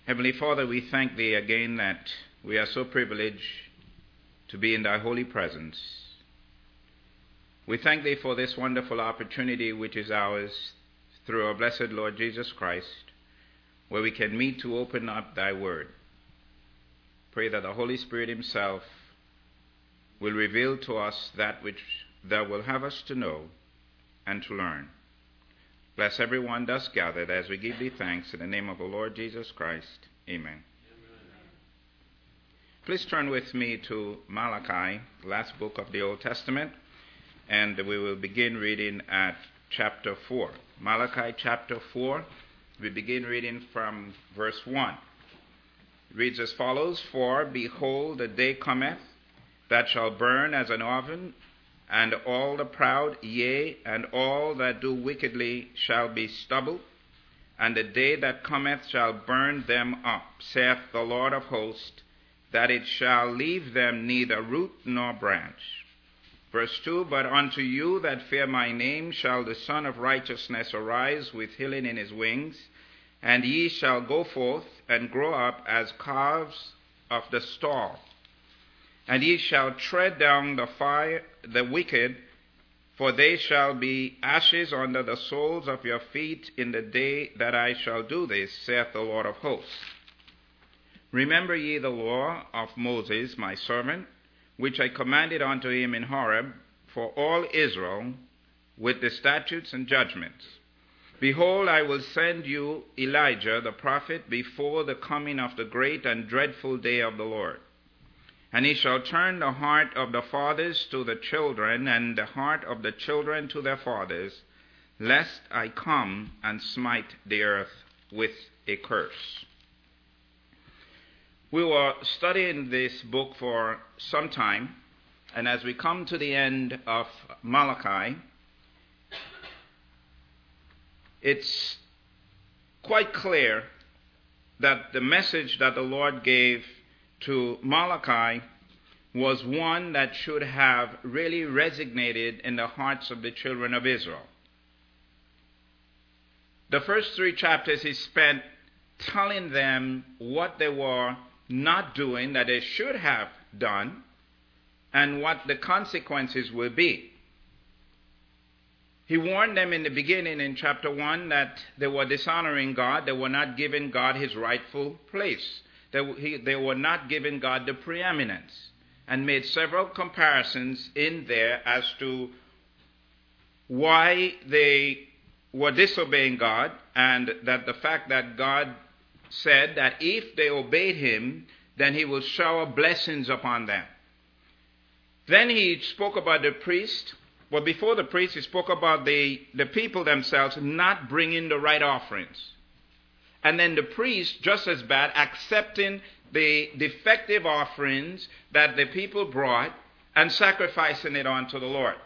Heavenly Father, we thank Thee again that we are so privileged to be in Thy holy presence. We thank Thee for this wonderful opportunity which is ours through our blessed Lord Jesus Christ, where we can meet to open up Thy Word. Pray that the Holy Spirit Himself will reveal to us that which Thou will have us to know and to learn. Bless everyone thus gathered as we give Thee thanks in the name of the Lord Jesus Christ. Amen. Please turn with me to Malachi, the last book of the Old Testament, and we will begin reading at chapter 4. Malachi chapter 4, we begin reading from verse 1. It reads as follows: For behold, the day cometh that shall burn as an oven, and all the proud, yea, and all that do wickedly shall be stubble. And the day that cometh shall burn them up, saith the Lord of hosts, that it shall leave them neither root nor branch. Verse 2, But unto you that fear my name shall the Son of Righteousness arise with healing in his wings, and ye shall go forth and grow up as calves of the stall. And ye shall tread down the wicked, for they shall be ashes under the soles of your feet in the day that I shall do this, saith the Lord of hosts. Remember ye the law of Moses my servant, which I commanded unto him in Horeb, for all Israel, with the statutes and judgments. Behold, I will send you Elijah the prophet before the coming of the great and dreadful day of the Lord. And he shall turn the heart of the fathers to the children, and the heart of the children to their fathers, lest I come and smite the earth with a curse. We were studying this book for some time, and as we come to the end of Malachi, it's quite clear that the message that the Lord gave to Malachi was one that should have really resonated in the hearts of the children of Israel. The first 3 chapters he spent telling them what they were not doing that they should have done and what the consequences will be. He warned them in the beginning in chapter 1 that they were dishonoring God. They were not giving God his rightful place. They were not giving God the preeminence, and made several comparisons in there as to why they were disobeying God, and that the fact that God said that if they obeyed him, then he will shower blessings upon them. Then he spoke about the priest. Well, before the priest, he spoke about the people themselves not bringing the right offerings. And then the priest, just as bad, accepting the defective offerings that the people brought and sacrificing it unto the Lord.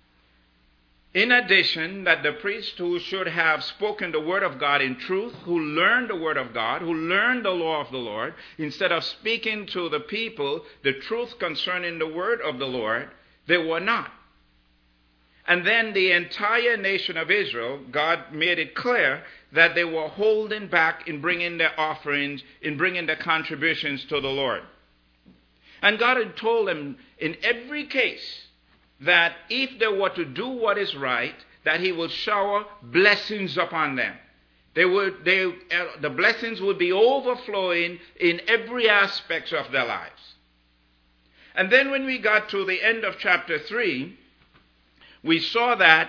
In addition, that the priest who should have spoken the word of God in truth, who learned the word of God, who learned the law of the Lord, instead of speaking to the people the truth concerning the word of the Lord, they were not. And then the entire nation of Israel, God made it clear that they were holding back in bringing their offerings, in bringing their contributions to the Lord. And God had told them in every case that if they were to do what is right, that he will shower blessings upon them. The blessings would be overflowing in every aspect of their lives. And then when we got to the end of chapter 3, we saw that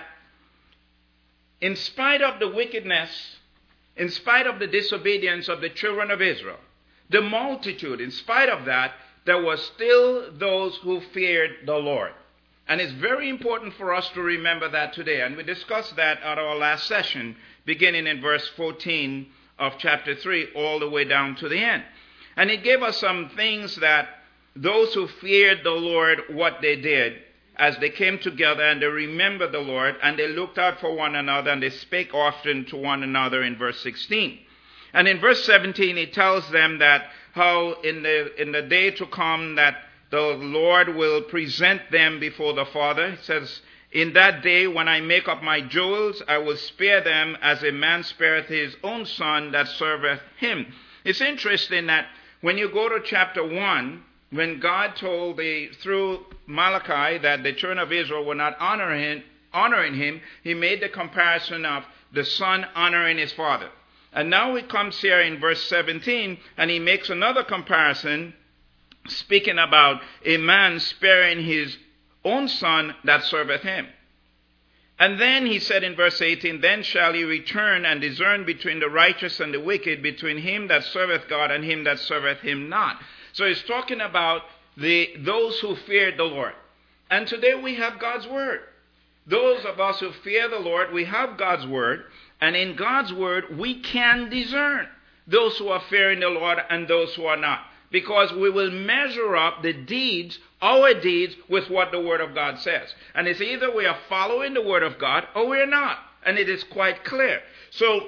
in spite of the wickedness, in spite of the disobedience of the children of Israel, the multitude, in spite of that, there were still those who feared the Lord. And it's very important for us to remember that today. And we discussed that at our last session, beginning in verse 14 of chapter 3, all the way down to the end. And it gave us some things that those who feared the Lord, what they did, as they came together and they remembered the Lord, and they looked out for one another, and they spake often to one another in verse 16. And in verse 17, he tells them that how in the day to come that the Lord will present them before the Father. He says, In that day when I make up my jewels, I will spare them as a man spareth his own son that serveth him. It's interesting that when you go to chapter 1, when God told through Malachi that the children of Israel were not honoring him, he made the comparison of the son honoring his father. And now he comes here in verse 17, and he makes another comparison, speaking about a man sparing his own son that serveth him. And then he said in verse 18, then shall he return and discern between the righteous and the wicked, between him that serveth God and him that serveth him not. So he's talking about those who fear the Lord. And today we have God's word. Those of us who fear the Lord, we have God's word. And in God's word, we can discern those who are fearing the Lord and those who are not. Because we will measure up the deeds, our deeds, with what the Word of God says. And it's either we are following the Word of God or we are not. And it is quite clear. So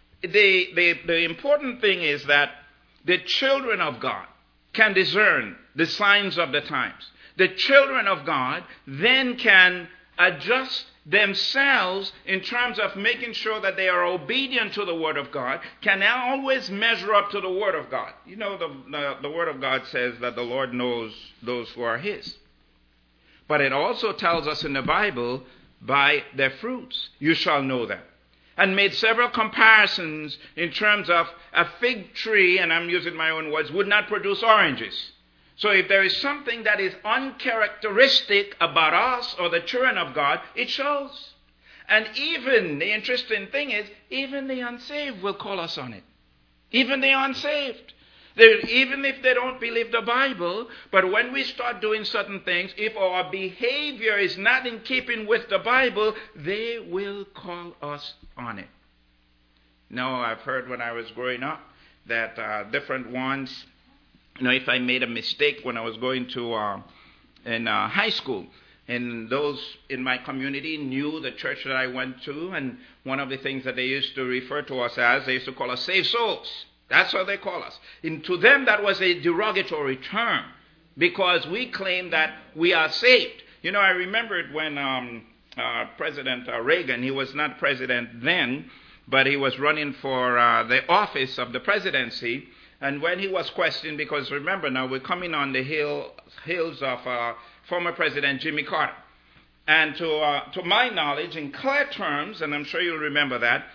the important thing is that the children of God can discern the signs of the times. The children of God then can adjust themselves in terms of making sure that they are obedient to the Word of God, can always measure up to the Word of God. You know, the Word of God says that the Lord knows those who are His. But it also tells us in the Bible, by their fruits you shall know them. And made several comparisons in terms of a fig tree, and I'm using my own words, would not produce oranges. So if there is something that is uncharacteristic about us or the children of God, it shows. And even, the interesting thing is, even the unsaved will call us on it. Even the unsaved. Even if they don't believe the Bible, but when we start doing certain things, if our behavior is not in keeping with the Bible, they will call us on it. Now, I've heard when I was growing up that different ones, if I made a mistake when I was going to in high school, and those in my community knew the church that I went to, and one of the things that they used to refer to us as, they used to call us saved souls. That's what they call us. And to them, that was a derogatory term, because we claim that we are saved. I remembered when President Reagan, he was not president then, but he was running for the office of the presidency. And when he was questioned, because remember now, we're coming on the heels of former President Jimmy Carter. And to my knowledge, in clear terms, and I'm sure you'll remember that,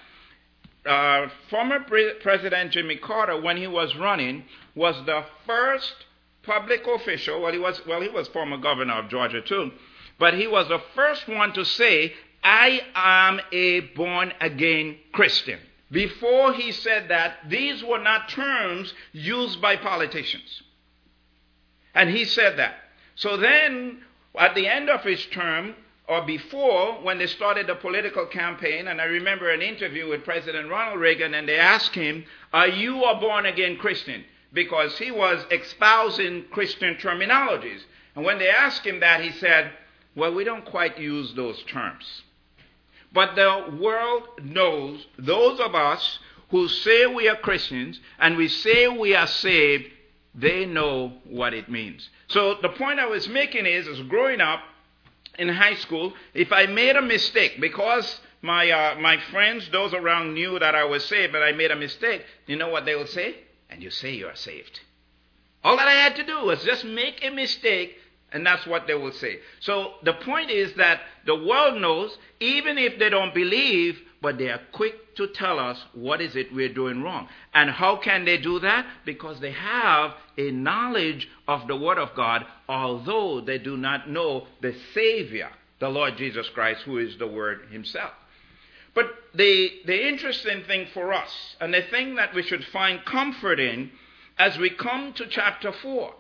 former President Jimmy Carter, when he was running, was the first public official, he was former governor of Georgia too, but he was the first one to say, I am a born-again Christian. Before he said that, these were not terms used by politicians. And he said that. So then, at the end of his term, or before, when they started the political campaign, and I remember an interview with President Ronald Reagan, and they asked him, are you a born-again Christian? Because he was espousing Christian terminologies. And when they asked him that, he said, well, we don't quite use those terms. But the world knows, those of us who say we are Christians and we say we are saved, they know what it means. So the point I was making is growing up in high school, if I made a mistake, because my friends, those around knew that I was saved, but I made a mistake, you know what they will say? And you say you are saved. All that I had to do was just make a mistake, and that's what they will say. So the point is that the world knows, even if they don't believe, but they are quick to tell us what is it we're doing wrong. And how can they do that? Because they have a knowledge of the Word of God, although they do not know the Savior, the Lord Jesus Christ, who is the Word Himself. But the interesting thing for us, and the thing that we should find comfort in, as we come to chapter 4,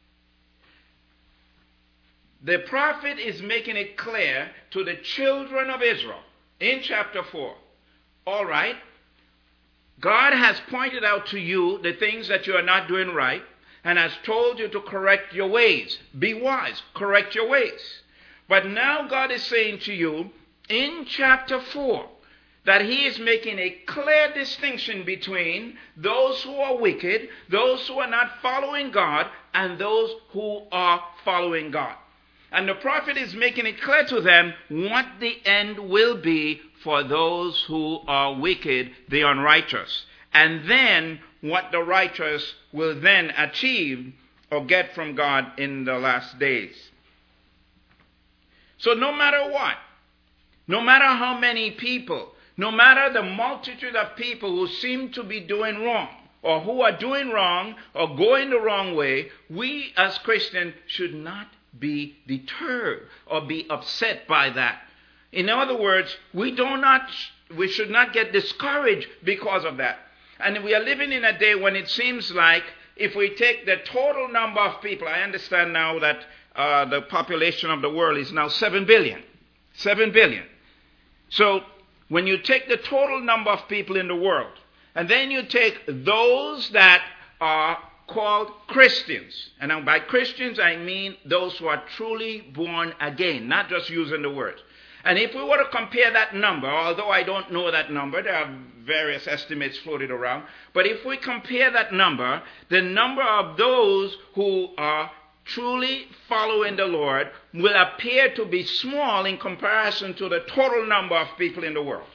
the prophet is making it clear to the children of Israel in chapter 4. All right, God has pointed out to you the things that you are not doing right and has told you to correct your ways. Be wise, correct your ways. But now God is saying to you in chapter 4 that He is making a clear distinction between those who are wicked, those who are not following God, and those who are following God. And the prophet is making it clear to them what the end will be for those who are wicked, the unrighteous. And then what the righteous will then achieve or get from God in the last days. So no matter what, no matter how many people, no matter the multitude of people who seem to be doing wrong, or who are doing wrong, or going the wrong way, we as Christians should not be deterred or be upset by that. In other words, we should not get discouraged because of that. And we are living in a day when it seems like if we take the total number of people, I understand now that the population of the world is now 7 billion. 7 billion. So when you take the total number of people in the world, and then you take those that are called Christians, and now by Christians I mean those who are truly born again, not just using the word. And if we were to compare that number, although I don't know that number, there are various estimates floated around, but if we compare that number, the number of those who are truly following the Lord will appear to be small in comparison to the total number of people in the world.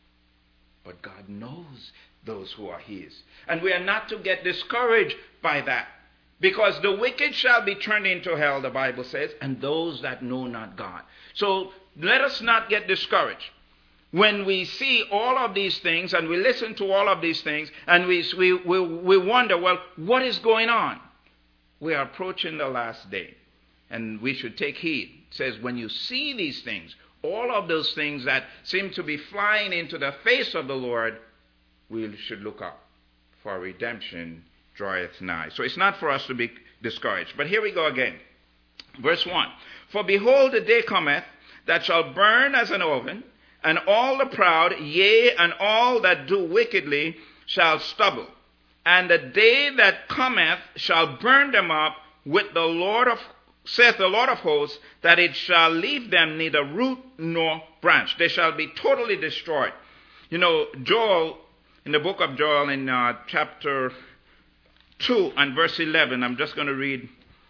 But God knows those who are his. And we are not to get discouraged by that. Because the wicked shall be turned into hell, the Bible says, and those that know not God. So let us not get discouraged. When we see all of these things and we listen to all of these things and we wonder, well, what is going on? We are approaching the last day, and we should take heed. It says, when you see these things, all of those things that seem to be flying into the face of the Lord, we should look up, for redemption draweth nigh. So it's not for us to be discouraged. But here we go again. Verse 1. For behold, the day cometh that shall burn as an oven, and all the proud, yea, and all that do wickedly shall stubble. And the day that cometh shall burn them up with the Lord of, saith the Lord of hosts, that it shall leave them neither root nor branch. They shall be totally destroyed. You know, Joel, in the book of Joel, in chapter 2 and verse 11, I'm just going to read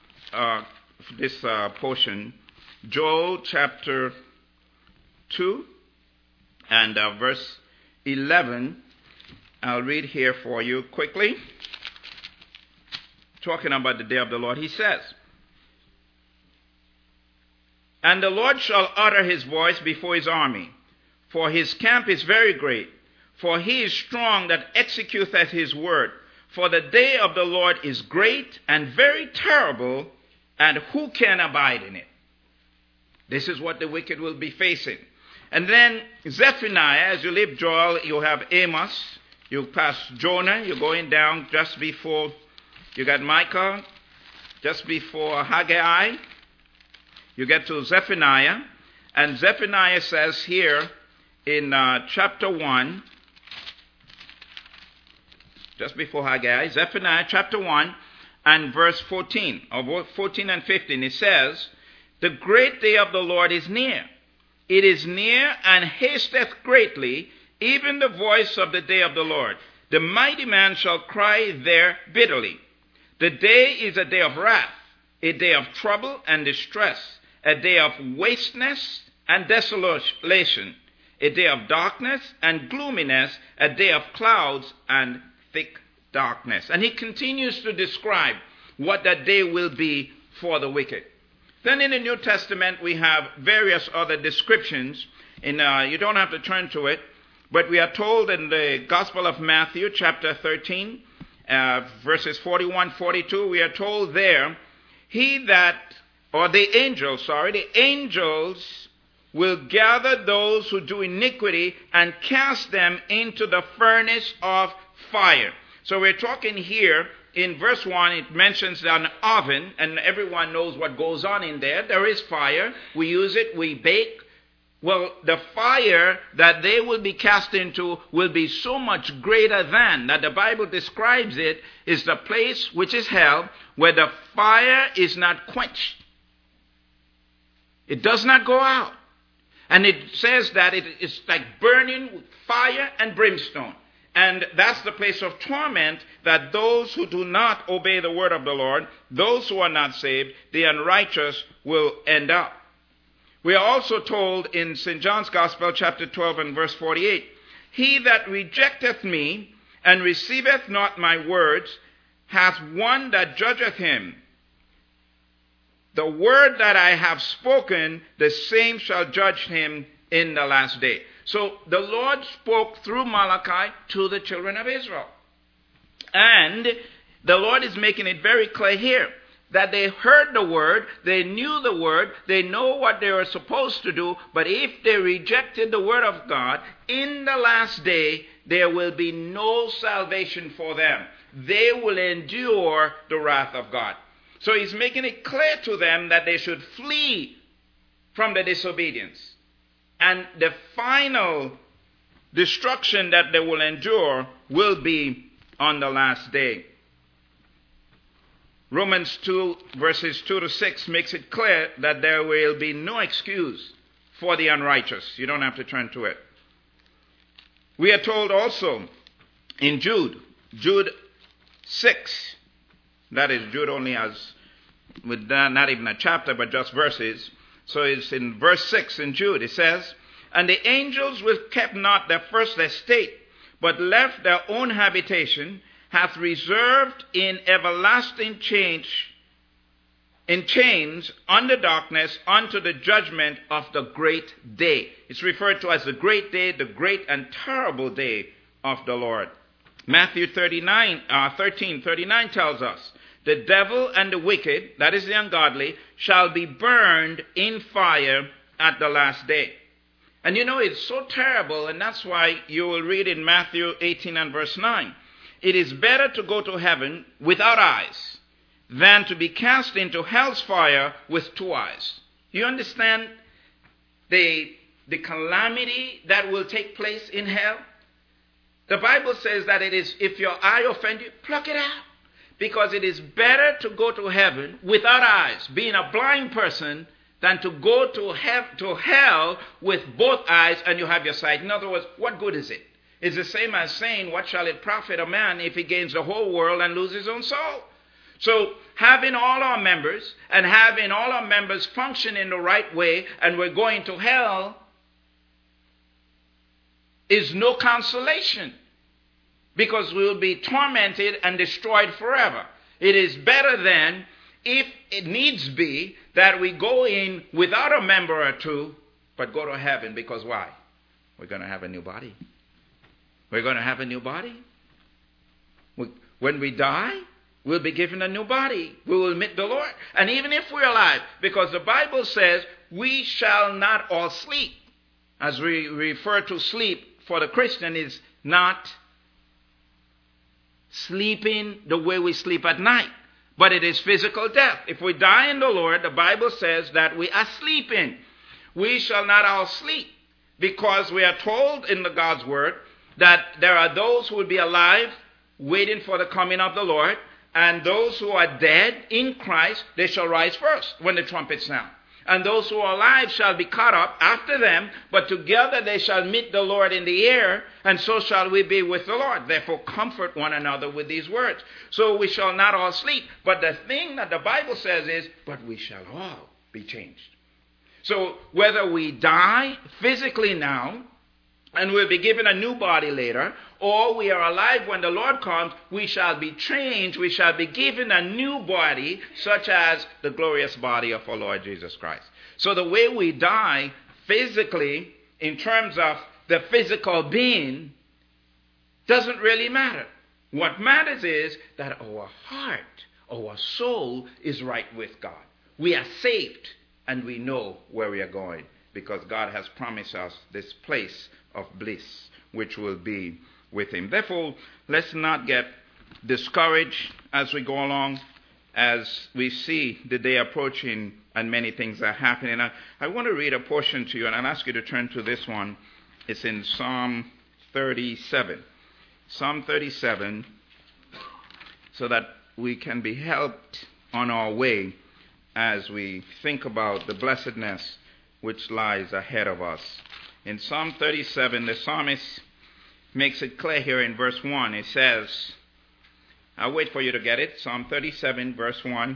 this portion. Joel chapter 2 and verse 11. I'll read here for you quickly. Talking about the day of the Lord, he says, and the Lord shall utter his voice before his army, for his camp is very great, for he is strong that executeth his word. For the day of the Lord is great and very terrible, and who can abide in it? This is what the wicked will be facing. And then Zephaniah, as you leave Joel, you have Amos. You pass Jonah, you're going down just before, you got Micah, just before Haggai. You get to Zephaniah, and Zephaniah says here in chapter 1, just before Haggai, Zephaniah chapter 1 and verse 14, or 14 and 15, it says, the great day of the Lord is near. It is near and hasteth greatly, even the voice of the day of the Lord. The mighty man shall cry there bitterly. The day is a day of wrath, a day of trouble and distress, a day of wasteness and desolation, a day of darkness and gloominess, a day of clouds and thick darkness. And he continues to describe what that day will be for the wicked. Then in the New Testament we have various other descriptions. You don't have to turn to it. But we are told in the Gospel of Matthew, chapter 13, verses 41, 42, we are told there, the angels will gather those who do iniquity and cast them into the furnace of fire. So we're talking here, in verse 1, it mentions an oven, and everyone knows what goes on in there. There is fire. We use it, we bake. Well, the fire that they will be cast into will be so much greater than, that the Bible describes it, is the place which is hell, where the fire is not quenched. It does not go out. And it says that it is like burning fire and brimstone. And that's the place of torment that those who do not obey the word of the Lord, those who are not saved, the unrighteous, will end up. We are also told in St. John's Gospel, chapter 12 and verse 48, he that rejecteth me and receiveth not my words, hath one that judgeth him. The word that I have spoken, the same shall judge him in the last day. So the Lord spoke through Malachi to the children of Israel. And the Lord is making it very clear here that they heard the word, they knew the word, they know what they were supposed to do, but if they rejected the word of God, in the last day, there will be no salvation for them. They will endure the wrath of God. So he's making it clear to them that they should flee from the disobedience. And the final destruction that they will endure will be on the last day. Romans 2 verses 2 to 6 makes it clear that there will be no excuse for the unrighteous. You don't have to turn to it. We are told also in Jude 6, that is, Jude only has, with not even a chapter, but just verses. So it's in verse 6 in Jude. It says, and the angels which kept not their first estate, but left their own habitation, hath reserved in everlasting chains under darkness unto the judgment of the great day. It's referred to as the great day, the great and terrible day of the Lord. Matthew 13:39 tells us, the devil and the wicked, that is the ungodly, shall be burned in fire at the last day. And you know, it's so terrible, and that's why you will read in Matthew 18 and verse 9. It is better to go to heaven without eyes than to be cast into hell's fire with 2 eyes. You understand the calamity that will take place in hell? The Bible says that it is, if your eye offend you, pluck it out. Because it is better to go to heaven without eyes, being a blind person, than to go to hell with both eyes and you have your sight. In other words, what good is it? It's the same as saying, what shall it profit a man if he gains the whole world and loses his own soul? So having all our members and having all our members function in the right way and we're going to hell is no consolation, because we will be tormented and destroyed forever. It is better then, if it needs be, that we go in without a member or two, but go to heaven. Because why? We're going to have a new body. We're going to have a new body. When we die, we'll be given a new body. We will meet the Lord. And even if we're alive, because the Bible says, we shall not all sleep. As we refer to sleep for the Christian is not sleeping the way we sleep at night, but it is physical death. If we die in the Lord, the Bible says that we are sleeping. We shall not all sleep, because we are told in the God's word that there are those who will be alive waiting for the coming of the Lord, and those who are dead in Christ, they shall rise first when the trumpet sounds. And those who are alive shall be caught up after them, but together they shall meet the Lord in the air, and so shall we be with the Lord. Therefore comfort one another with these words. So we shall not all sleep. But the thing that the Bible says is, but we shall all be changed. So whether we die physically now, and we'll be given a new body later, or we are alive when the Lord comes, we shall be changed. We shall be given a new body, such as the glorious body of our Lord Jesus Christ. So the way we die physically, in terms of the physical being, doesn't really matter. What matters is that our heart, our soul is right with God. We are saved, and we know where we are going, because God has promised us this place of bliss, which will be with him. Therefore, let's not get discouraged as we go along, as we see the day approaching and many things are happening. I want to read a portion to you, and I'll ask you to turn to this one. It's in Psalm 37. Psalm 37, so that we can be helped on our way as we think about the blessedness which lies ahead of us. In Psalm 37, the psalmist makes it clear here in verse 1. It says, I'll wait for you to get it. Psalm 37, verse 1.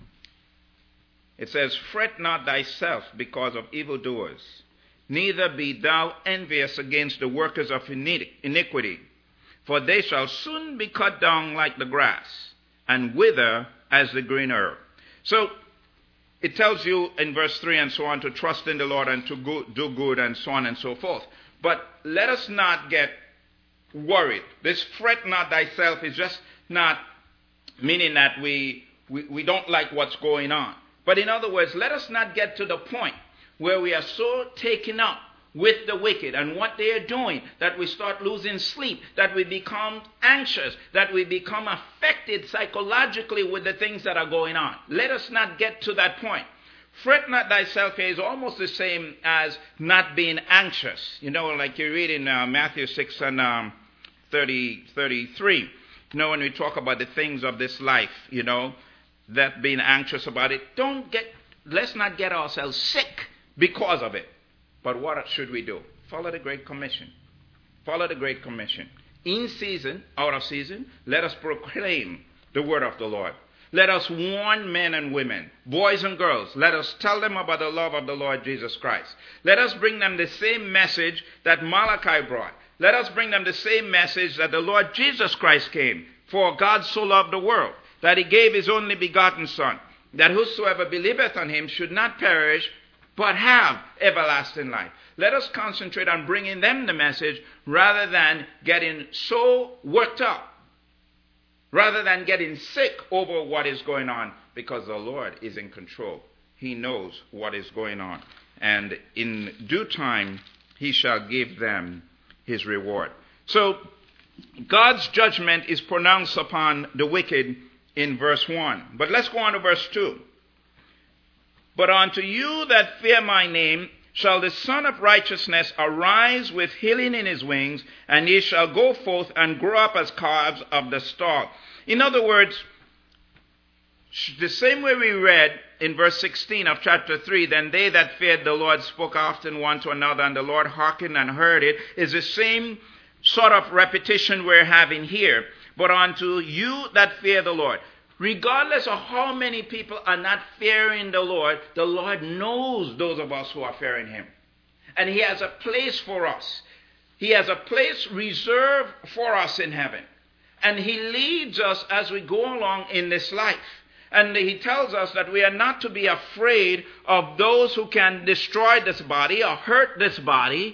It says, fret not thyself because of evildoers, neither be thou envious against the workers of iniquity. For they shall soon be cut down like the grass, and wither as the green herb. So it tells you in verse 3 and so on to trust in the Lord and to do good and so on and so forth. But let us not get worried. This fret not thyself is just not meaning that we don't like what's going on. But in other words, let us not get to the point where we are so taken up with the wicked and what they are doing that we start losing sleep, that we become anxious, that we become affected psychologically with the things that are going on. Let us not get to that point. Fret not thyself here is almost the same as not being anxious. You know, like you read in Matthew 6 and 33. You know, when we talk about the things of this life, you know, that being anxious about it, let's not get ourselves sick because of it. But what should we do? Follow the Great Commission. Follow the Great Commission. In season, out of season, let us proclaim the word of the Lord. Let us warn men and women, boys and girls. Let us tell them about the love of the Lord Jesus Christ. Let us bring them the same message that Malachi brought. Let us bring them the same message that the Lord Jesus Christ came. For God so loved the world, that he gave his only begotten Son, that whosoever believeth on him should not perish, but have everlasting life. Let us concentrate on bringing them the message rather than getting so worked up, rather than getting sick over what is going on, because the Lord is in control. He knows what is going on. And in due time, he shall give them his reward. So, God's judgment is pronounced upon the wicked in verse 1. But let's go on to verse 2. But unto you that fear my name shall the Son of Righteousness arise with healing in his wings, and ye shall go forth and grow up as calves of the stall. In other words, the same way we read in verse 16 of chapter 3, then they that feared the Lord spoke often one to another, and the Lord hearkened and heard it, is the same sort of repetition we're having here. But unto you that fear the Lord. Regardless of how many people are not fearing the Lord knows those of us who are fearing him. And he has a place for us. He has a place reserved for us in heaven. And he leads us as we go along in this life. And he tells us that we are not to be afraid of those who can destroy this body or hurt this body,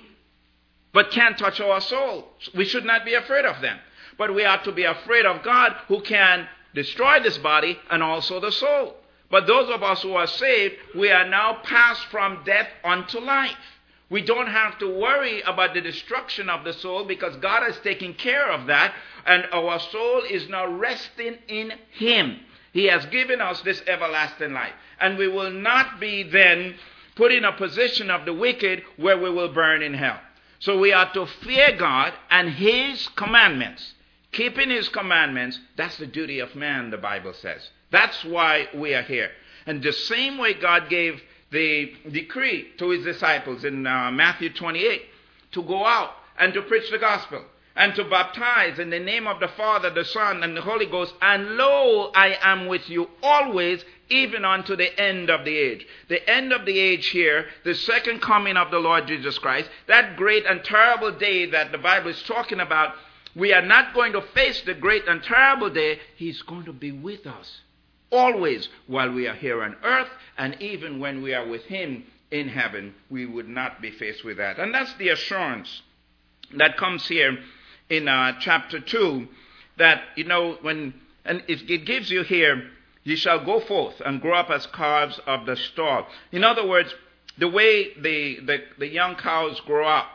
but can't touch our soul. We should not be afraid of them. But we are to be afraid of God, who can destroy this body and also the soul. But those of us who are saved, we are now passed from death unto life. We don't have to worry about the destruction of the soul, because God has taken care of that, and our soul is now resting in him. He has given us this everlasting life. And we will not be then put in a position of the wicked where we will burn in hell. So we are to fear God and his commandments. Keeping his commandments, that's the duty of man, the Bible says. That's why we are here. And the same way God gave the decree to his disciples in Matthew 28 to go out and to preach the gospel and to baptize in the name of the Father, the Son, and the Holy Ghost. And lo, I am with you always, even unto the end of the age. The end of the age here, the second coming of the Lord Jesus Christ, that great and terrible day that the Bible is talking about. We are not going to face the great and terrible day. He's going to be with us always while we are here on earth, and even when we are with him in heaven, we would not be faced with that. And that's the assurance that comes here in chapter 2, that, you know, and it gives you here, ye shall go forth and grow up as calves of the stall. In other words, the way the young cows grow up,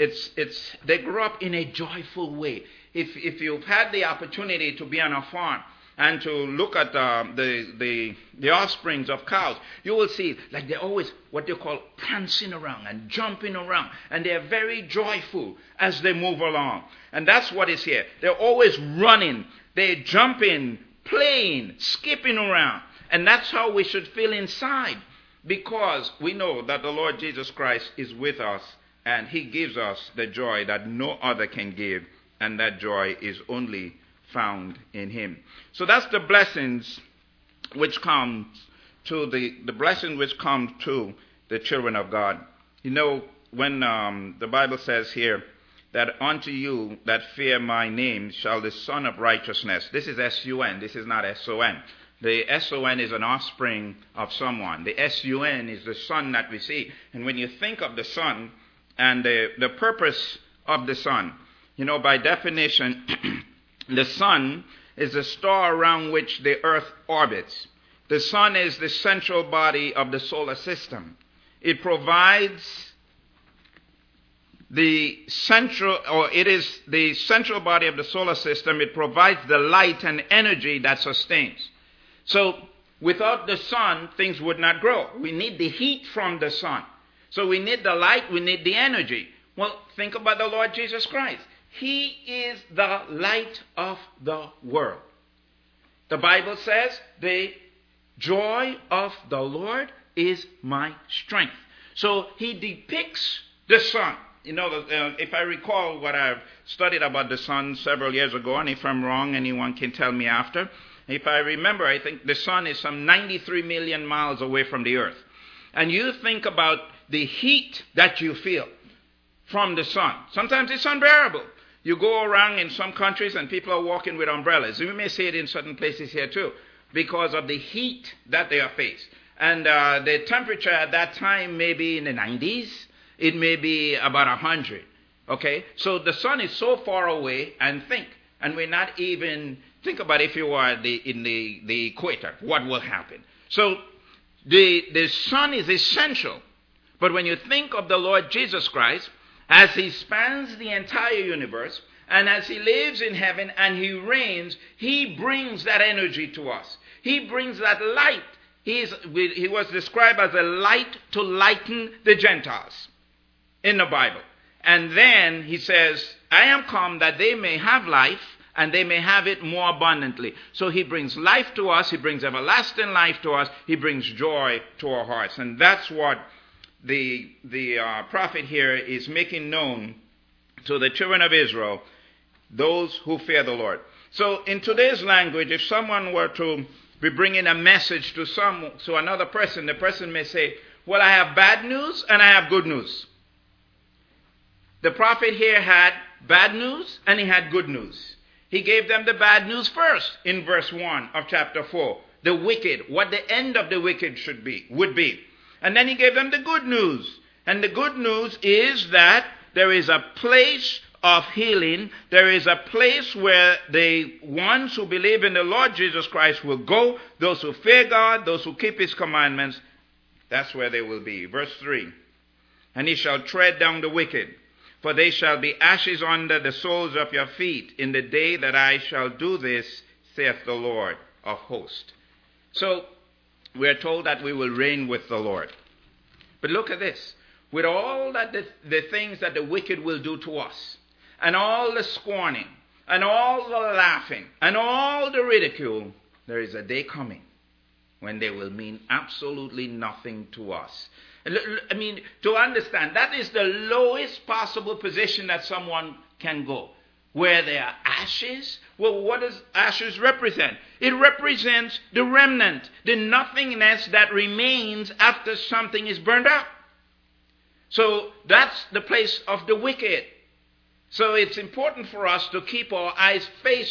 they grow up in a joyful way. If you've had the opportunity to be on a farm and to look at the offsprings of cows, you will see like they're always what they call prancing around and jumping around, and they're very joyful as they move along. And that's what is here. They're always running, they're jumping, playing, skipping around, and that's how we should feel inside, because we know that the Lord Jesus Christ is with us. And he gives us the joy that no other can give. And that joy is only found in him. So that's the blessings which comes to the blessing which comes to the children of God. You know, when the Bible says here that unto you that fear my name shall the Son of Righteousness. This is S-U-N. This is not S-O-N. The S-O-N is an offspring of someone. The S-U-N is the Son that we see. And when you think of the Son and the purpose of the Son, you know, by definition, the Sun is the star around which the earth orbits. The Sun is the central body of the solar system. It provides it is the central body of the solar system. It provides the light and energy that sustains. So without the Sun, things would not grow. We need the heat from the Sun. So we need the light, we need the energy. Well, think about the Lord Jesus Christ. He is the light of the world. The Bible says, the joy of the Lord is my strength. So he depicts the sun. You know, if I recall what I've studied about the sun several years ago, and if I'm wrong, anyone can tell me after. If I remember, I think the sun is some 93 million miles away from the earth. And you think about the heat that you feel from the sun. Sometimes it's unbearable. You go around in some countries and people are walking with umbrellas. You may see it in certain places here too, because of the heat that they are faced. And the temperature at that time may be in the 90s. It may be about 100. Okay? So the sun is so far away, and we're not even, think about if you are in the equator, what will happen? So the sun is essential. But when you think of the Lord Jesus Christ, as he spans the entire universe, and as he lives in heaven and he reigns, he brings that energy to us. He brings that light. He was described as a light to lighten the Gentiles in the Bible. And then he says, I am come that they may have life, and they may have it more abundantly. So he brings life to us. He brings everlasting life to us. He brings joy to our hearts. And that's what the prophet here is making known to the children of Israel, those who fear the Lord. So in today's language, if someone were to be bringing a message to another person, the person may say, well, I have bad news and I have good news. The prophet here had bad news and he had good news. He gave them the bad news first in verse 1 of chapter 4. The wicked, what the end of the wicked would be. And then he gave them the good news. And the good news is that there is a place of healing. There is a place where the ones who believe in the Lord Jesus Christ will go. Those who fear God, those who keep his commandments, that's where they will be. Verse 3. And he shall tread down the wicked, for they shall be ashes under the soles of your feet in the day that I shall do this, saith the Lord of hosts. So we are told that we will reign with the Lord. But look at this. With all that the things that the wicked will do to us, and all the scorning, and all the laughing, and all the ridicule, there is a day coming when they will mean absolutely nothing to us. I mean, to understand, that is the lowest possible position that someone can go. Where there are ashes. Well, what does ashes represent? It represents the remnant, the nothingness that remains after something is burned up. So that's the place of the wicked. So it's important for us to keep our eyes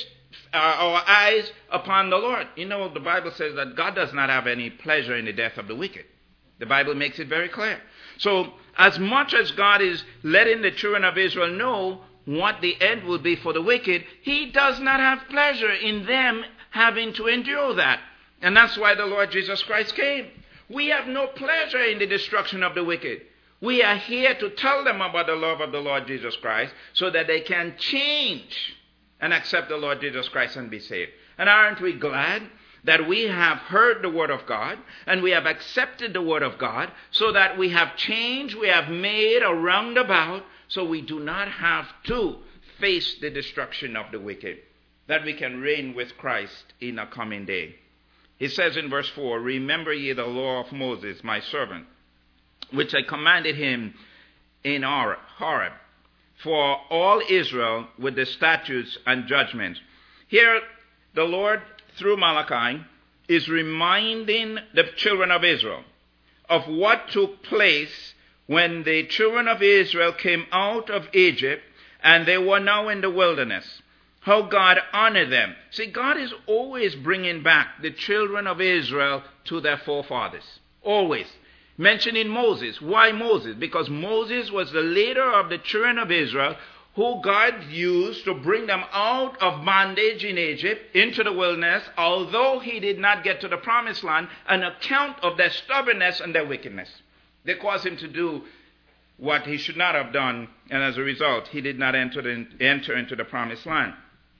upon the Lord. You know, the Bible says that God does not have any pleasure in the death of the wicked. The Bible makes it very clear. So as much as God is letting the children of Israel know what the end will be for the wicked, he does not have pleasure in them having to endure that. And that's why the Lord Jesus Christ came. We have no pleasure in the destruction of the wicked. We are here to tell them about the love of the Lord Jesus Christ so that they can change and accept the Lord Jesus Christ and be saved. And aren't we glad that we have heard the word of God and we have accepted the word of God so that we have changed, we have made a roundabout so we do not have to face the destruction of the wicked, that we can reign with Christ in a coming day. He says in verse 4, remember ye the law of Moses, my servant, which I commanded him in Horeb, for all Israel with the statutes and judgments. Here the Lord, through Malachi, is reminding the children of Israel of what took place when the children of Israel came out of Egypt And they were now in the wilderness. How God honored them. See, God is always bringing back the children of Israel to their forefathers. Always. Mentioning Moses. Why Moses? Because Moses was the leader of the children of Israel who God used to bring them out of bondage in Egypt into the wilderness, although he did not get to the promised land, on account of their stubbornness and their wickedness. They caused him to do what he should not have done, and as a result, he did not enter into the promised land.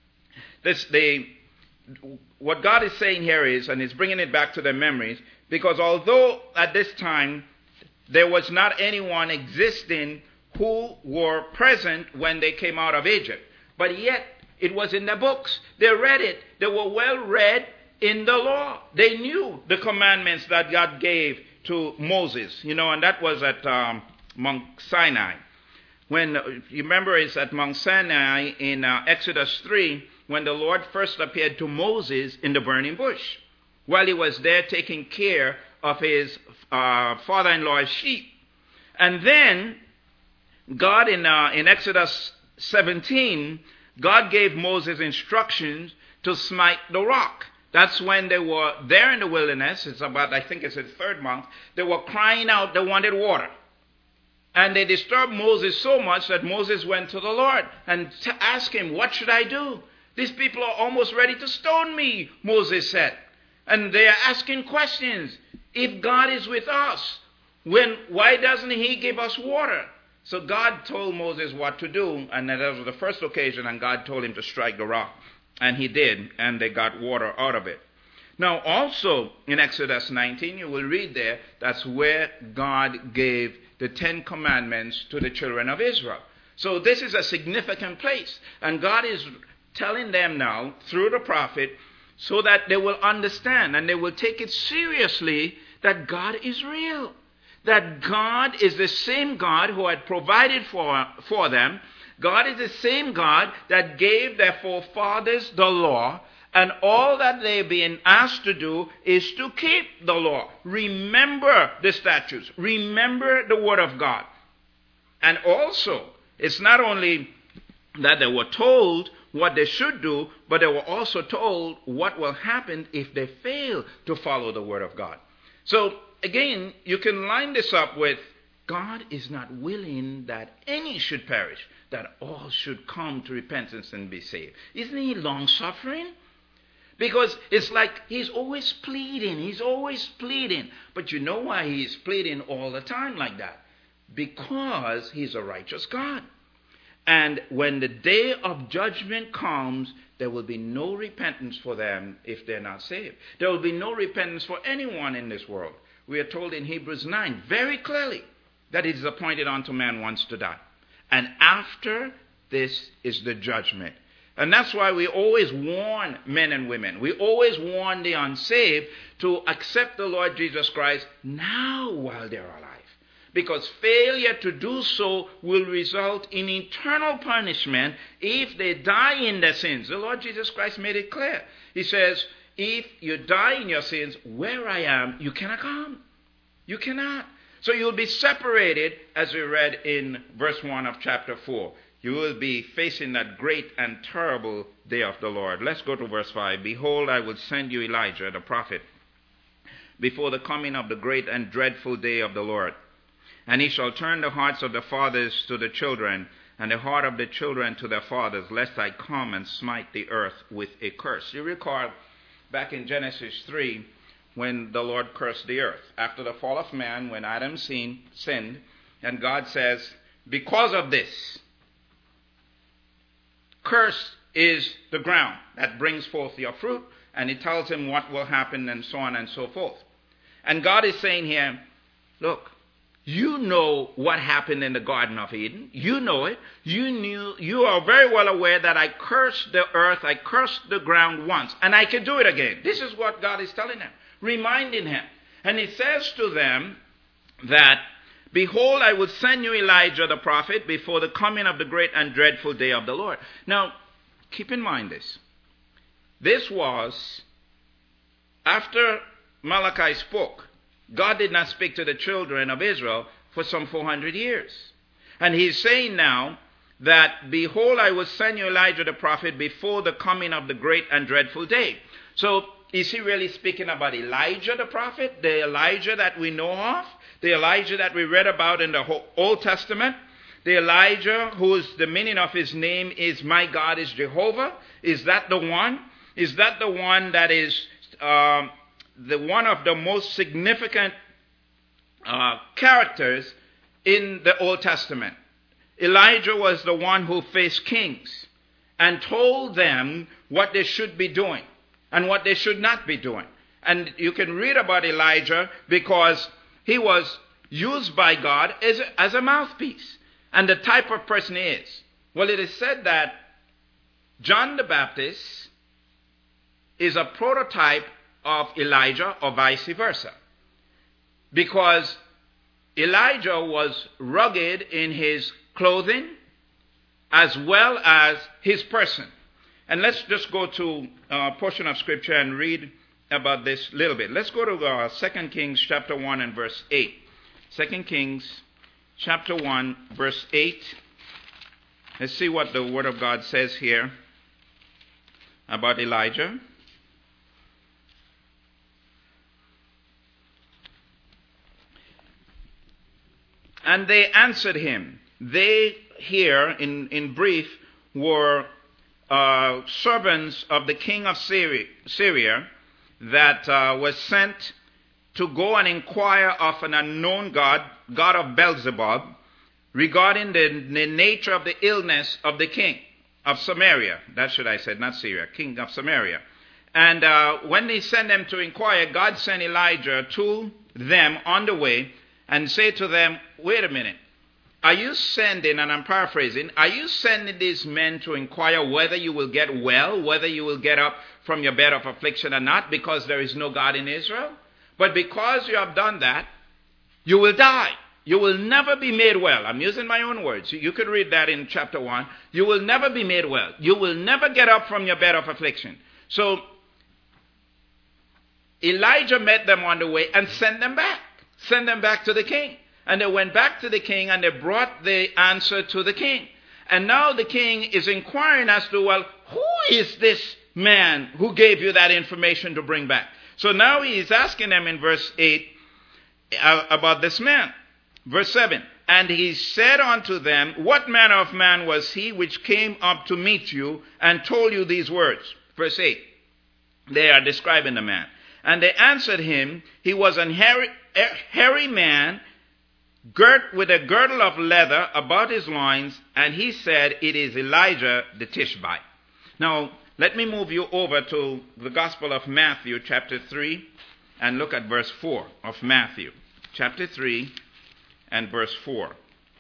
What God is saying here is, and he's bringing it back to their memories, because although at this time there was not anyone existing who were present when they came out of Egypt, but yet it was in their books. They read it. They were well read in the law. They knew the commandments that God gave to Moses, and that was at Mount Sinai. When you remember, it's at Mount Sinai in Exodus 3, when the Lord first appeared to Moses in the burning bush, while he was there taking care of his father-in-law's sheep. And then God in Exodus 17, God gave Moses instructions to smite the rock. That's when they were there in the wilderness. It's about, I think it's the third month. They were crying out, they wanted water. And they disturbed Moses so much that Moses went to the Lord and asked him, what should I do? These people are almost ready to stone me, Moses said. And they are asking questions. If God is with us, why doesn't he give us water? So God told Moses what to do, and that was the first occasion, and God told him to strike the rock. And he did, and they got water out of it. Now also in Exodus 19, you will read there, that's where God gave the 10 Commandments to the children of Israel. So this is a significant place. And God is telling them now, through the prophet, so that they will understand and they will take it seriously that God is real. That God is the same God who had provided for them. God is the same God that gave their forefathers the law. And all that they're being asked to do is to keep the law. Remember the statutes. Remember the word of God. And also, it's not only that they were told what they should do, but they were also told what will happen if they fail to follow the word of God. So, again, you can line this up with God is not willing that any should perish, that all should come to repentance and be saved. Isn't he long-suffering? Because it's like he's always pleading. He's always pleading. But you know why he's pleading all the time like that? Because he's a righteous God. And when the day of judgment comes, there will be no repentance for them if they're not saved. There will be no repentance for anyone in this world. We are told in Hebrews 9 very clearly that it is appointed unto man once to die. And after this is the judgment. And that's why we always warn men and women. We always warn the unsaved to accept the Lord Jesus Christ now while they're alive. Because failure to do so will result in eternal punishment if they die in their sins. The Lord Jesus Christ made it clear. He says, if you die in your sins, where I am, you cannot come. You cannot. So you'll be separated, as we read in verse 1 of chapter 4. You will be facing that great and terrible day of the Lord. Let's go to verse 5. Behold, I will send you Elijah, the prophet, before the coming of the great and dreadful day of the Lord. And he shall turn the hearts of the fathers to the children, and the heart of the children to their fathers, lest I come and smite the earth with a curse. You recall back in Genesis 3, when the Lord cursed the earth. After the fall of man, when Adam sinned, and God says, because of this, cursed is the ground that brings forth your fruit, and he tells him what will happen and so on and so forth. And God is saying here, look, you know what happened in the Garden of Eden. You know it. You are very well aware that I cursed the earth, I cursed the ground once, and I can do it again. This is what God is telling them, reminding him. And he says to them that, behold, I will send you Elijah the prophet before the coming of the great and dreadful day of the Lord. Now, keep in mind this. This was after Malachi spoke. God did not speak to the children of Israel for some 400 years. And he's saying now that, behold, I will send you Elijah the prophet before the coming of the great and dreadful day. So is he really speaking about Elijah the prophet, the Elijah that we know of, the Elijah that we read about in the Old Testament, the Elijah whose the meaning of his name is my God is Jehovah? Is that the one? Is that the one that is the one of the most significant characters in the Old Testament? Elijah was the one who faced kings and told them what they should be doing and what they should not be doing. And you can read about Elijah because he was used by God as a mouthpiece. And the type of person he is. Well, it is said that John the Baptist is a prototype of Elijah or vice versa. Because Elijah was rugged in his clothing as well as his person. And let's just go to a portion of Scripture and read about this a little bit. Let's go to 2 Kings chapter 1 and verse 8. 2 Kings chapter 1 verse 8. Let's see what the Word of God says here about Elijah. And they answered him. They here, in brief, were servants of the king of Syria that was sent to go and inquire of an unknown god, god of Beelzebub, regarding the nature of the illness of the king of Samaria. That should I said, not Syria, king of Samaria. And when they sent them to inquire, God sent Elijah to them on the way and said to them, wait a minute. Are you sending, and I'm paraphrasing, are you sending these men to inquire whether you will get well, whether you will get up from your bed of affliction or not, because there is no God in Israel? But because you have done that, you will die. You will never be made well. I'm using my own words. You could read that in chapter 1. You will never be made well. You will never get up from your bed of affliction. So Elijah met them on the way and sent them back. Send them back to the king. And they went back to the king and they brought the answer to the king. And now the king is inquiring as to, well, who is this man who gave you that information to bring back? So now he is asking them in verse 8 about this man. Verse 7, and he said unto them, what manner of man was he which came up to meet you and told you these words? Verse 8, they are describing the man. And they answered him, he was an hairy man, girt with a girdle of leather about his loins, and he said, it is Elijah the Tishbite. Now, let me move you over to the Gospel of Matthew, chapter 3, and look at verse 4 of Matthew. Chapter 3 and verse 4.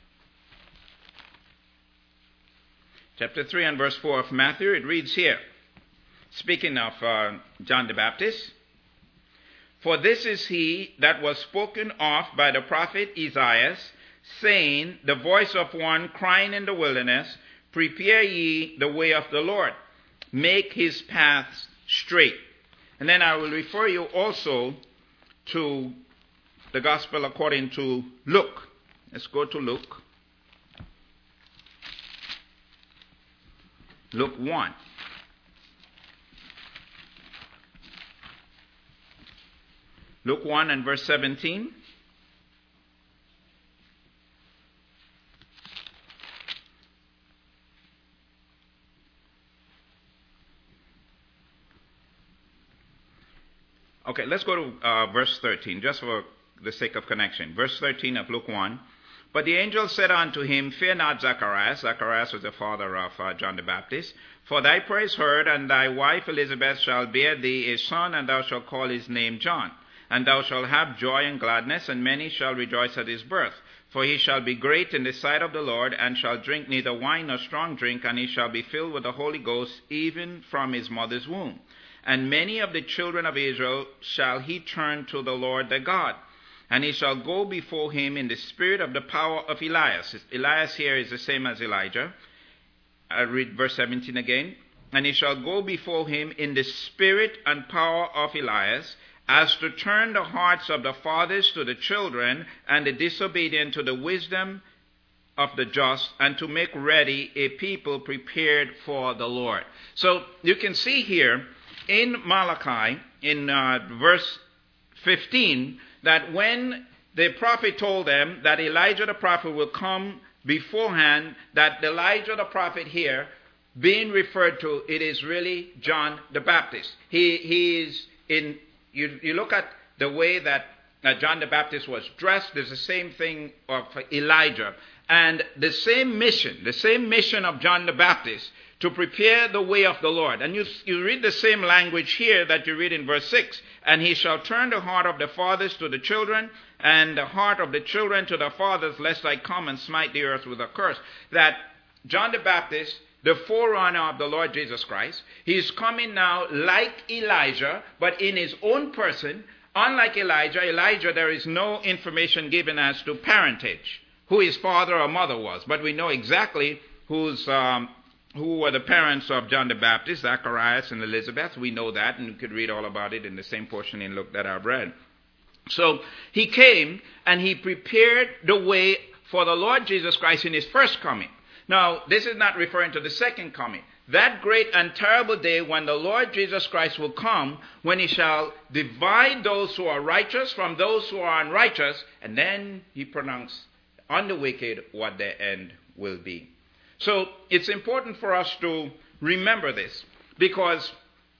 Chapter 3 and verse 4 of Matthew, it reads here, speaking of John the Baptist, for this is he that was spoken of by the prophet Isaiah, saying, the voice of one crying in the wilderness, prepare ye the way of the Lord, make his paths straight. And then I will refer you also to the gospel according to Luke. Let's go to Luke. Luke 1. Luke 1 and verse 17. Okay, let's go to verse 13, just for the sake of connection. Verse 13 of Luke 1. But the angel said unto him, fear not, Zacharias. Zacharias was the father of John the Baptist. For thy prayer is heard, and thy wife Elizabeth shall bear thee a son, and thou shalt call his name John. And thou shalt have joy and gladness, and many shall rejoice at his birth. For he shall be great in the sight of the Lord, and shall drink neither wine nor strong drink, and he shall be filled with the Holy Ghost, even from his mother's womb. And many of the children of Israel shall he turn to the Lord their God. And he shall go before him in the spirit of the power of Elias. Elias here is the same as Elijah. I read verse 17 again. And he shall go before him in the spirit and power of Elias, as to turn the hearts of the fathers to the children, and the disobedient to the wisdom, of the just, and to make ready a people prepared for the Lord. So you can see here in Malachi, in verse 15, that when the prophet told them that Elijah the prophet will come beforehand, that Elijah the prophet here, being referred to, it is really John the Baptist. He is in, you look at the way that John the Baptist was dressed, there's the same thing of Elijah. And the same mission of John the Baptist, to prepare the way of the Lord. And you read the same language here that you read in verse 6. And he shall turn the heart of the fathers to the children, and the heart of the children to the fathers, lest I come and smite the earth with a curse. That John the Baptist, the forerunner of the Lord Jesus Christ, he is coming now like Elijah, but in his own person. Unlike Elijah, there is no information given as to parentage, who his father or mother was. But we know exactly who were the parents of John the Baptist, Zacharias and Elizabeth. We know that, and you could read all about it in the same portion in Luke that I've read. So he came and he prepared the way for the Lord Jesus Christ in his first coming. Now, this is not referring to the second coming. That great and terrible day when the Lord Jesus Christ will come, when he shall divide those who are righteous from those who are unrighteous, and then he pronounce on the wicked what their end will be. So it's important for us to remember this, because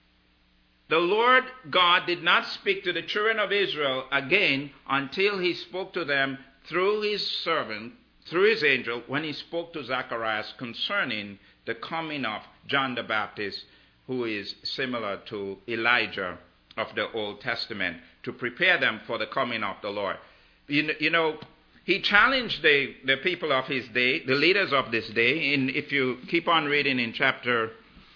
the Lord God did not speak to the children of Israel again until he spoke to them through his servant, through his angel, when he spoke to Zacharias concerning the coming of John the Baptist, who is similar to Elijah of the Old Testament, to prepare them for the coming of the Lord. You know, he challenged the people of his day, the leaders of this day. If you keep on reading in chapter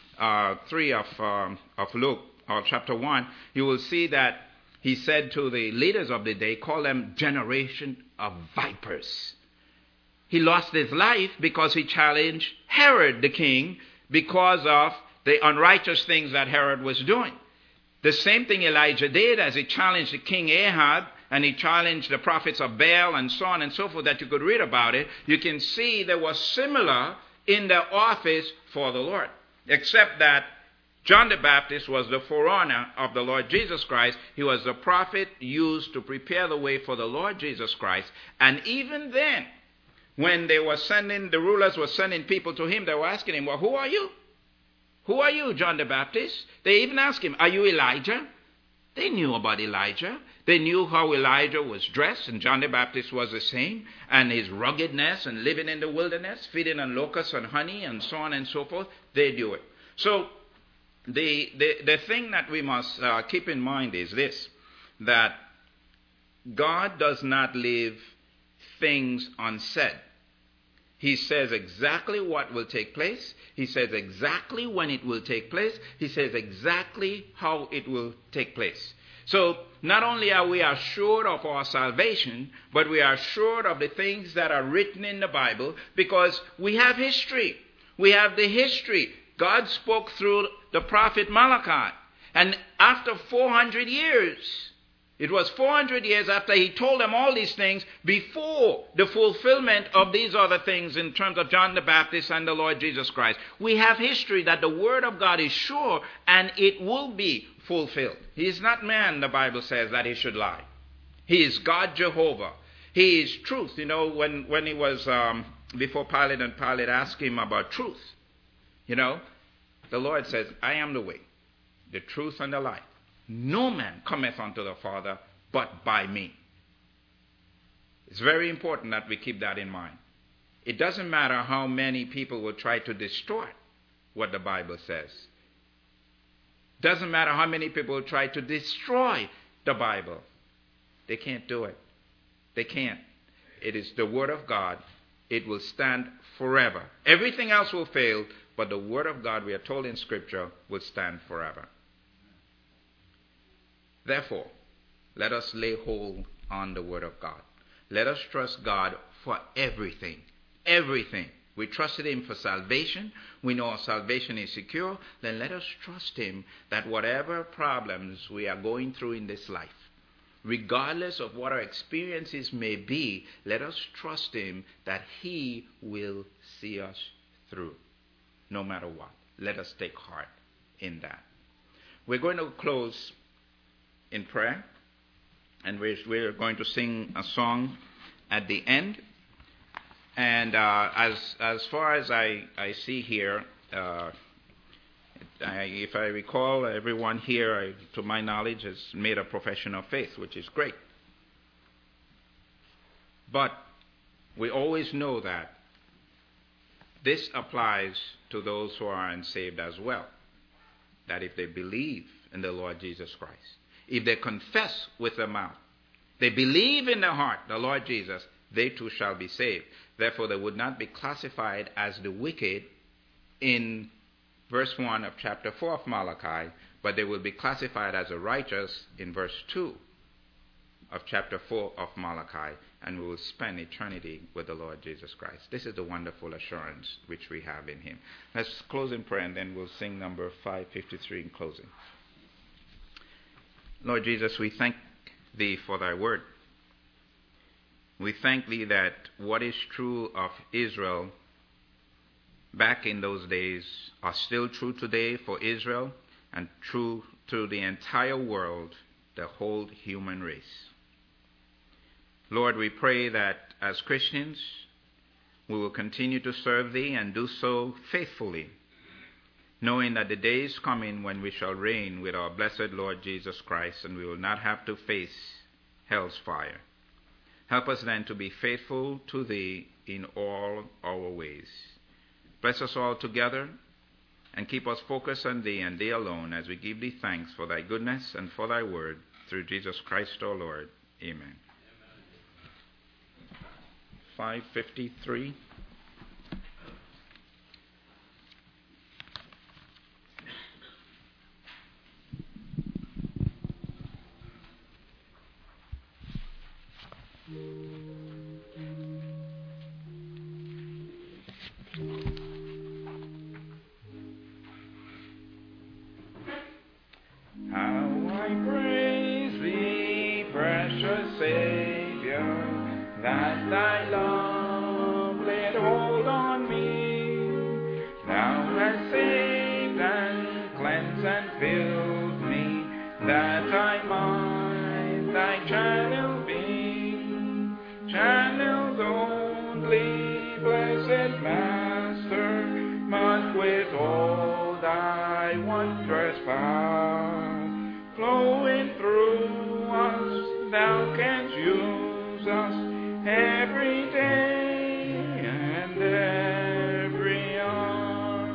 3 of Luke, or chapter 1, you will see that he said to the leaders of the day, call them generation of vipers. He lost his life because he challenged Herod the king because of the unrighteous things that Herod was doing. The same thing Elijah did, as he challenged the king Ahab, and he challenged the prophets of Baal and so on and so forth, that you could read about it. You can see they were similar in their office for the Lord, except that John the Baptist was the forerunner of the Lord Jesus Christ. He was the prophet used to prepare the way for the Lord Jesus Christ. And even then, when they were the rulers were sending people to him, they were asking him, well, who are you? Who are you, John the Baptist? They even asked him, are you Elijah? They knew about Elijah. They knew how Elijah was dressed, and John the Baptist was the same, and his ruggedness and living in the wilderness, feeding on locusts and honey and so on and so forth. They knew it. So the thing that we must keep in mind is this, that God does not leave things unsaid. He says exactly what will take place. He says exactly when it will take place. He says exactly how it will take place. So not only are we assured of our salvation, but we are assured of the things that are written in the Bible, because we have history. We have the history. God spoke through the prophet Malachi. And after 400 years, it was 400 years after he told them all these things, before the fulfillment of these other things in terms of John the Baptist and the Lord Jesus Christ. We have history that the word of God is sure and it will be fulfilled. He is not man, the Bible says, that he should lie. He is God Jehovah. He is truth. You know, when he was before Pilate, and Pilate asked him about truth, you know, the Lord says, I am the way, the truth, and the life. No man cometh unto the Father but by me. It's very important that we keep that in mind. It doesn't matter how many people will try to distort what the Bible says. It doesn't matter how many people will try to destroy the Bible. They can't do it. They can't. It is the Word of God. It will stand forever. Everything else will fail, but the Word of God, we are told in Scripture, will stand forever. Therefore, let us lay hold on the Word of God. Let us trust God for everything. Everything. We trusted Him for salvation. We know our salvation is secure. Then let us trust Him that whatever problems we are going through in this life, regardless of what our experiences may be, let us trust him that he will see us through, no matter what. Let us take heart in that. We're going to close in prayer, and we're going to sing a song at the end. And as far as I see here, if I recall, everyone here, to my knowledge, has made a profession of faith, which is great. But we always know that this applies to those who are unsaved as well. That if they believe in the Lord Jesus Christ, if they confess with their mouth, they believe in their heart the Lord Jesus, they too shall be saved. Therefore, they would not be classified as the wicked in verse 1 of chapter 4 of Malachi, but they will be classified as the righteous in verse 2 of chapter 4 of Malachi, and we will spend eternity with the Lord Jesus Christ. This is the wonderful assurance which we have in him. Let's close in prayer, and then we'll sing number 553 in closing. Lord Jesus, we thank thee for thy word. We thank thee that what is true of Israel back in those days are still true today for Israel and true to the entire world, the whole human race. Lord, we pray that as Christians, we will continue to serve thee and do so faithfully, knowing that the day is coming when we shall reign with our blessed Lord Jesus Christ, and we will not have to face hell's fire. Help us then to be faithful to thee in all our ways. Bless us all together and keep us focused on thee and thee alone as we give thee thanks for thy goodness and for thy word through Jesus Christ our Lord. Amen. 553. That thy love laid hold on me. Thou hast saved and cleansed and filled me, that I might thy channel be. Channels only, blessed Master, must with all thy wondrous power flowing through us, thou canst use us every day and every hour.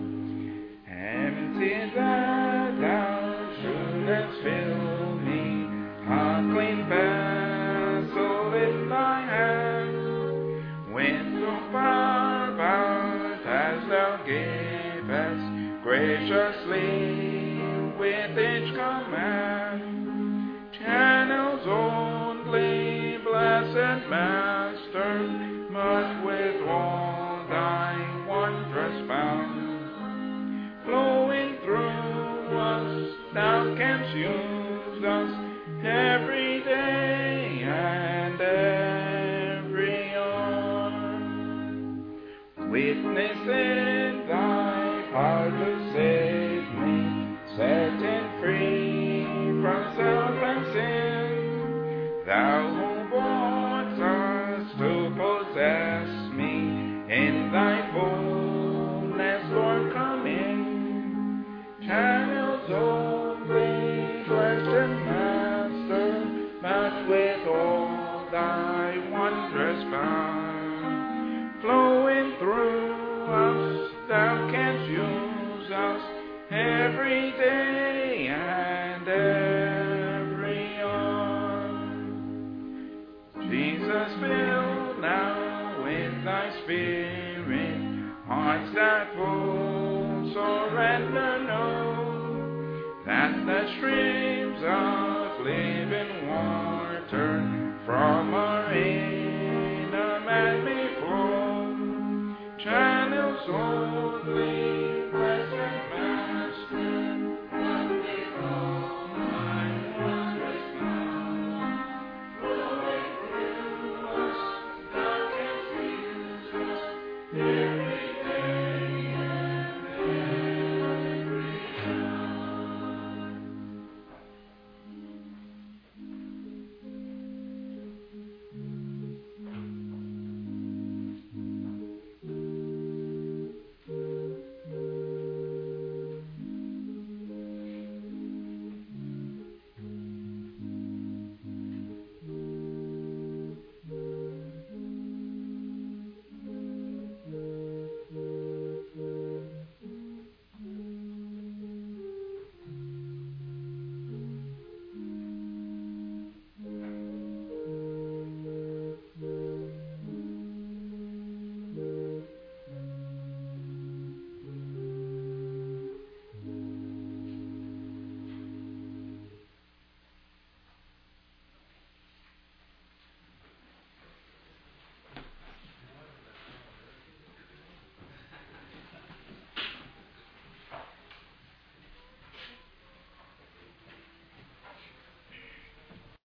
Empty that thou shouldest fill me, a clean vessel in thy hand, with no power but as thou givest graciously with each command. Channels only, blessed Master, must with all thy wondrous power flowing through us, thou canst use us every day and every hour. Witness in thy power to save me, setting free from self and sin, thou who brought us to possess me in thy fullness, Lord, come in. Channels only, blessed Master, but with all thy wondrous power flowing through us, thou canst use us every day and every hour. Jesus, fill now with thy Spirit hearts that full surrender know, that the streams of living water from our inner man may flow. Channels only,